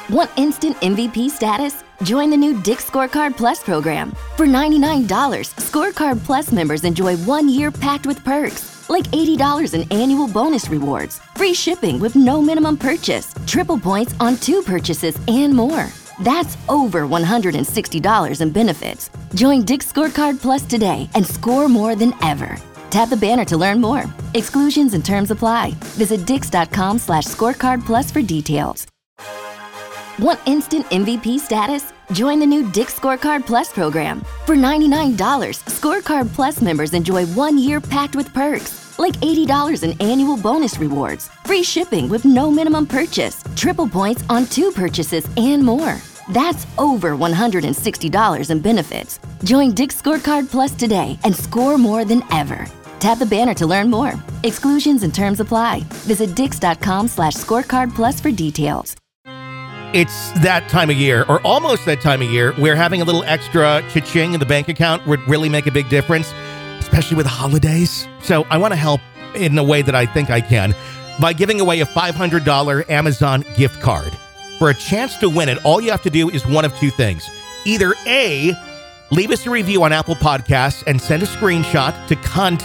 Want instant MVP status? Join the new Dick's Scorecard Plus program. For $99, Scorecard Plus members enjoy 1 year packed with perks, like $80 in annual bonus rewards, free shipping with no minimum purchase, triple points on 2 purchases, and more. That's over $160 in benefits. Join Dick's Scorecard Plus today and score more than ever. Tap the banner to learn more. Exclusions and terms apply. Visit dix.com/scorecard plus for details. Want instant MVP status? Join the new Dick's Scorecard Plus program. For $99, Scorecard Plus members enjoy 1 year packed with perks, like $80 in annual bonus rewards, free shipping with no minimum purchase, triple points on 2 purchases, and more. That's over $160 in benefits. Join Dick's Scorecard Plus today and score more than ever. Tap the banner to learn more. Exclusions and terms apply. Visit dix.com/scorecard plus for details. It's that time of year, or almost that time of year, where having a little extra cha-ching in the bank account would really make a big difference, especially with holidays. So I want to help in a way that I think I can by giving away a $500 Amazon gift card. For a chance to win it, all you have to do is one of 2 things. Either A, leave us a review on Apple Podcasts and send a screenshot to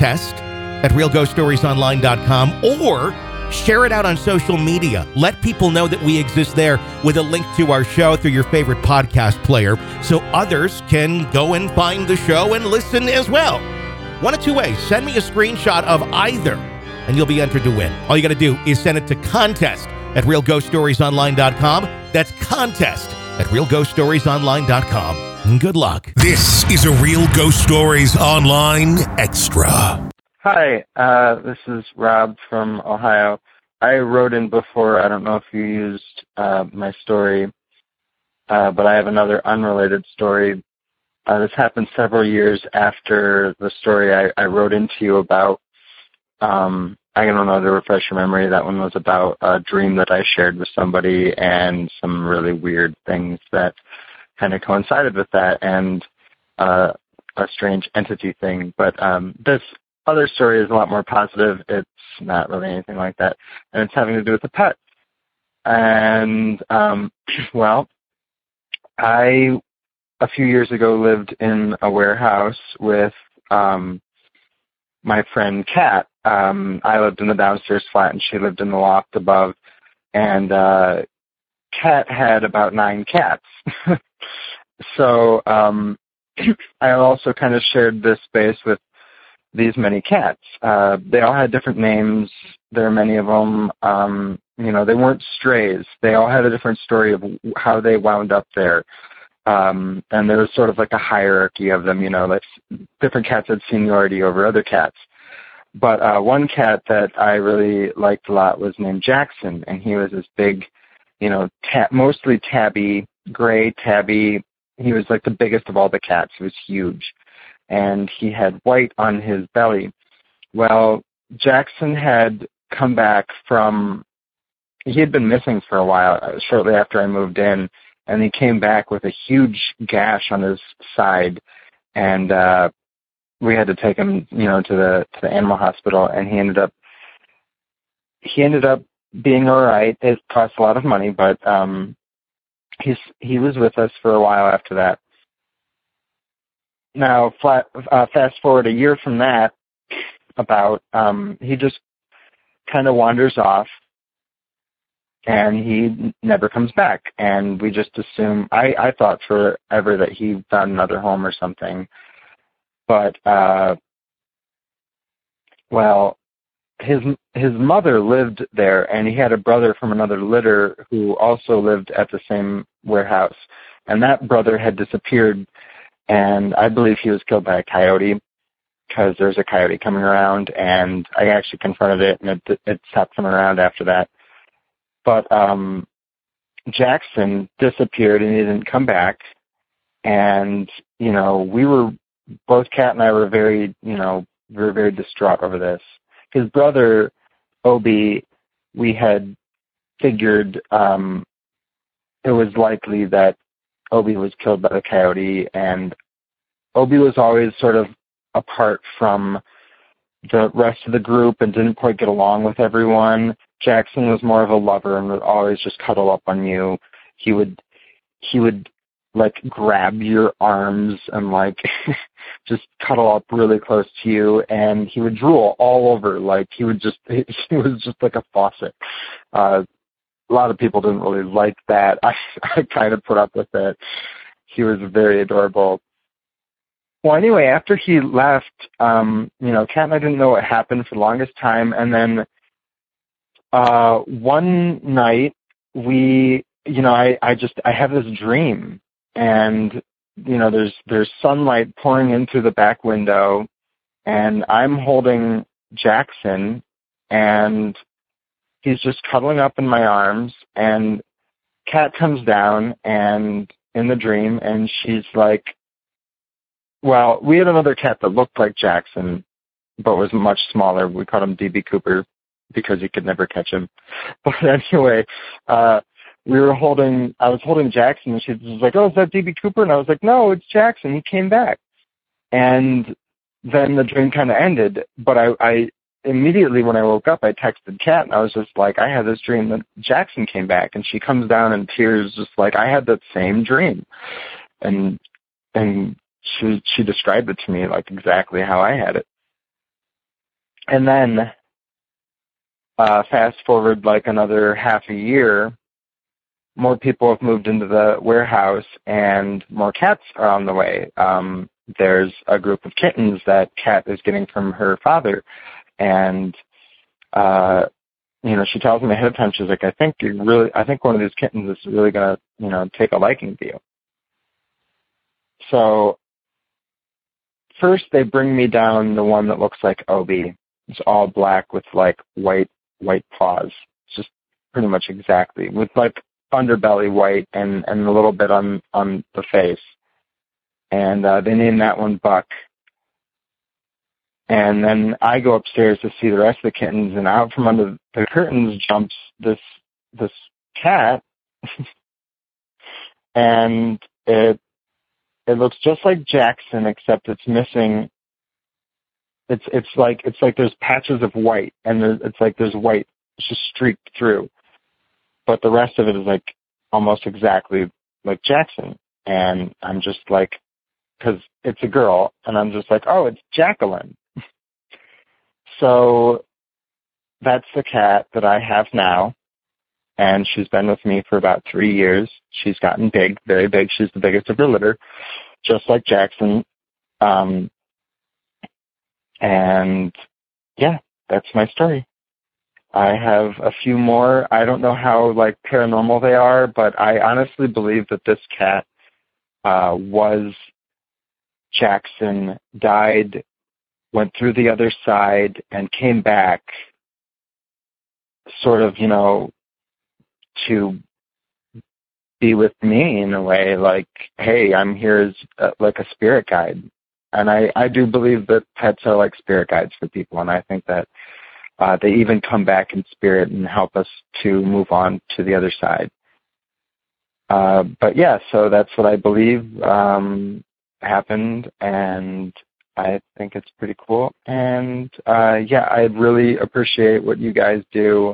contest@realghoststoriesonline.com, or share it out on social media. Let people know that we exist there with a link to our show through your favorite podcast player so others can go and find the show and listen as well. One of 2 ways. Send me a screenshot of either, and you'll be entered to win. All you got to do is send it to contest@realghoststoriesonline.com. That's contest@realghoststoriesonline.com. And good luck. This is a Real Ghost Stories Online Extra. Hi, this is Rob from Ohio. I wrote in before. I don't know if you used my story, but I have another unrelated story. This happened several years after the story I wrote into you about. I don't know, to refresh your memory, that one was about a dream that I shared with somebody and some really weird things that kind of coincided with that, and a strange entity thing. But this other story is a lot more positive. It's not really anything like that, and it's having to do with a pet. And, well, I, a few years ago, lived in a warehouse with my friend Kat. I lived in the downstairs flat, and she lived in the loft above. And Kat had about 9 cats. So I also kind of shared this space with these many cats. They all had different names. There are many of them. They weren't strays. They all had a different story of how they wound up there. And there was sort of like a hierarchy of them, like different cats had seniority over other cats. But one cat that I really liked a lot was named Jackson, and he was this big, mostly tabby, gray tabby. He was like the biggest of all the cats. He was huge, and he had white on his belly. Well, Jackson had come back he had been missing for a while, shortly after I moved in, and he came back with a huge gash on his side, and we had to take him, to the animal hospital, and he ended up being all right. It cost a lot of money, but he was with us for a while after that. Now, fast forward a year from that, he just kind of wanders off, and he never comes back. And we just assume, I thought forever that he found another home or something. But, his mother lived there, and he had a brother from another litter who also lived at the same warehouse. And that brother had disappeared, and I believe he was killed by a coyote, because there's a coyote coming around, and I actually confronted it, and it stopped coming around after that. But Jackson disappeared, and he didn't come back. And, both Kat and I were very distraught over this. His brother, Obi, we had figured it was likely that Obi was killed by the coyote, and Obi was always sort of apart from the rest of the group and didn't quite get along with everyone. Jackson was more of a lover and would always just cuddle up on you. he would like grab your arms and like just cuddle up really close to you, and he would drool all over. Like he was just like a faucet. A lot of people didn't really like that. I kind of put up with it. He was very adorable. Well, anyway, after he left, Kat and I didn't know what happened for the longest time, and then one night I have this dream. And, there's sunlight pouring in through the back window, and I'm holding Jackson, and he's just cuddling up in my arms, and Kat comes down and in the dream, and she's like, well, we had another cat that looked like Jackson, but was much smaller. We called him DB Cooper because you could never catch him. But anyway, I was holding Jackson, and she was like, oh, is that DB Cooper? And I was like, no, it's Jackson. He came back. And then the dream kind of ended. But I immediately, when I woke up, I texted Kat, and I was just like, I had this dream that Jackson came back. And she comes down in tears, just like, I had that same dream. And she described it to me, like, exactly how I had it. And then fast forward, like, another half a year, more people have moved into the warehouse, and more cats are on the way. There's a group of kittens that Kat is getting from her father, and she tells me ahead of time. She's like, I think one of these kittens is really gonna, take a liking to you. So first they bring me down the one that looks like Obi. It's all black with like white paws. It's just pretty much exactly with like underbelly white and a little bit on the face. And they named that one Buck. And then I go upstairs to see the rest of the kittens, and out from under the curtains jumps this cat. And it looks just like Jackson, except it's missing. It's like there's patches of white, and there's white just streaked through. But the rest of it is like almost exactly like Jackson. And I'm just like, because it's a girl, and I'm just like, oh, it's Jacqueline. So that's the cat that I have now. And she's been with me for about 3 years. She's gotten big, very big. She's the biggest of her litter, just like Jackson. And yeah, that's my story. I have a few more. I don't know how like paranormal they are, but I honestly believe that this cat was Jackson, died, went through the other side, and came back sort of, to be with me in a way, like, hey, I'm here as like a spirit guide. And I do believe that pets are like spirit guides for people, and I think that they even come back in spirit and help us to move on to the other side. But yeah, so that's what I believe happened, and I think it's pretty cool. And I really appreciate what you guys do.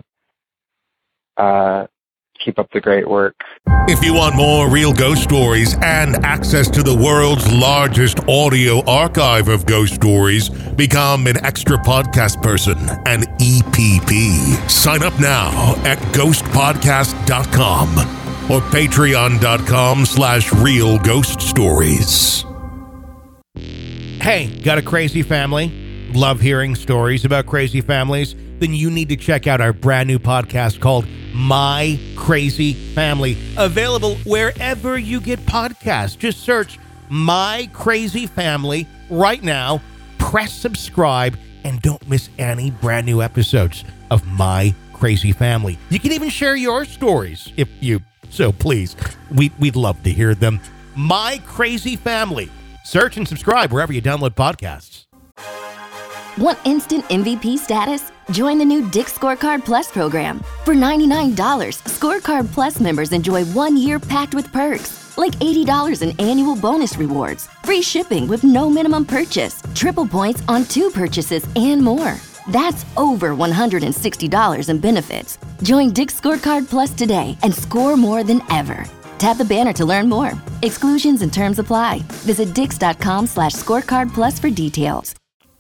Keep up the great work. If you want more real ghost stories and access to the world's largest audio archive of ghost stories, become an extra podcast person, an EPP. Sign up now at ghostpodcast.com or patreon.com/real ghost stories. Hey, got a crazy family? Love hearing stories about crazy families? Then you need to check out our brand new podcast called My Crazy Family, available wherever you get podcasts. Just search My Crazy Family right now, press subscribe, and don't miss any brand new episodes of My Crazy Family. You can even share your stories if you so please. We'd love to hear them. My Crazy Family. Search and subscribe wherever you download podcasts. Want instant MVP status? Join the new Dick's Scorecard Plus program. For $99, Scorecard Plus members enjoy 1 year packed with perks, like $80 in annual bonus rewards, free shipping with no minimum purchase, triple points on 2 purchases, and more. That's over $160 in benefits. Join Dick's Scorecard Plus today and score more than ever. Tap the banner to learn more. Exclusions and terms apply. Visit Dix.com/scorecard plus for details.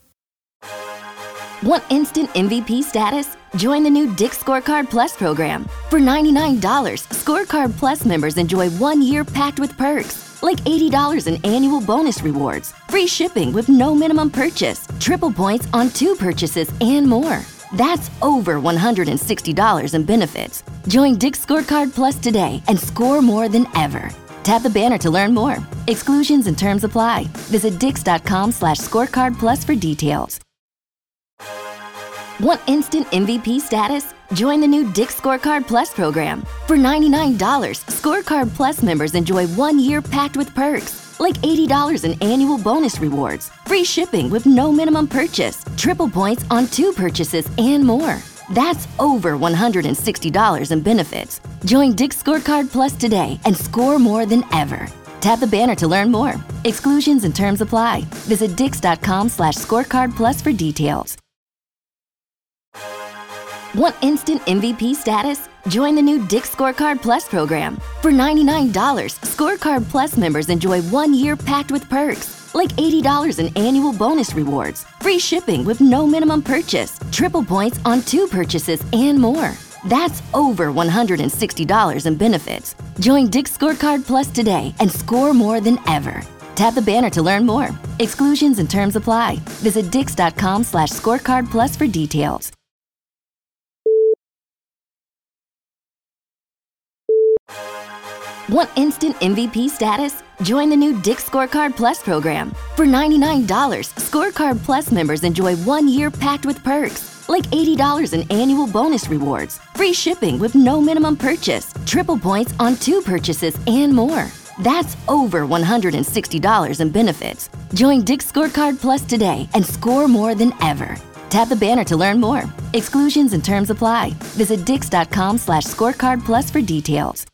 Want instant MVP status? Join the new Dix Scorecard Plus program. For $99, Scorecard Plus members enjoy 1 year packed with perks, like $80 in annual bonus rewards, free shipping with no minimum purchase, triple points on 2 purchases, and more. That's over $160 in benefits. Join Dix Scorecard Plus today and score more than ever. Tap the banner to learn more. Exclusions and terms apply. Visit Dix.com/scorecard plus for details. Want instant MVP status? Join the new Dix Scorecard Plus program. For $99, Scorecard Plus members enjoy 1 year packed with perks, like $80 in annual bonus rewards, free shipping with no minimum purchase, triple points on 2 purchases, and more. That's over $160 in benefits. Join Dix Scorecard Plus today and score more than ever. Tap the banner to learn more. Exclusions and terms apply. Visit Dix.com/scorecard plus for details. Want instant MVP status? Join the new Dix Scorecard Plus program. For $99, Scorecard Plus members enjoy 1 year packed with perks, like $80 in annual bonus rewards, free shipping with no minimum purchase, triple points on 2 purchases, and more. That's over $160 in benefits. Join Dix Scorecard Plus today and score more than ever. Tap the banner to learn more. Exclusions and terms apply. Visit Dix.com/scorecard plus for details. Want instant MVP status? Join the new Dix Scorecard Plus program. For $99, Scorecard Plus members enjoy 1 year packed with perks, like $80 in annual bonus rewards, free shipping with no minimum purchase, triple points on 2 purchases, and more. That's over $160 in benefits. Join Dix Scorecard Plus today and score more than ever. Tap the banner to learn more. Exclusions and terms apply. Visit Dix.com/scorecard plus for details.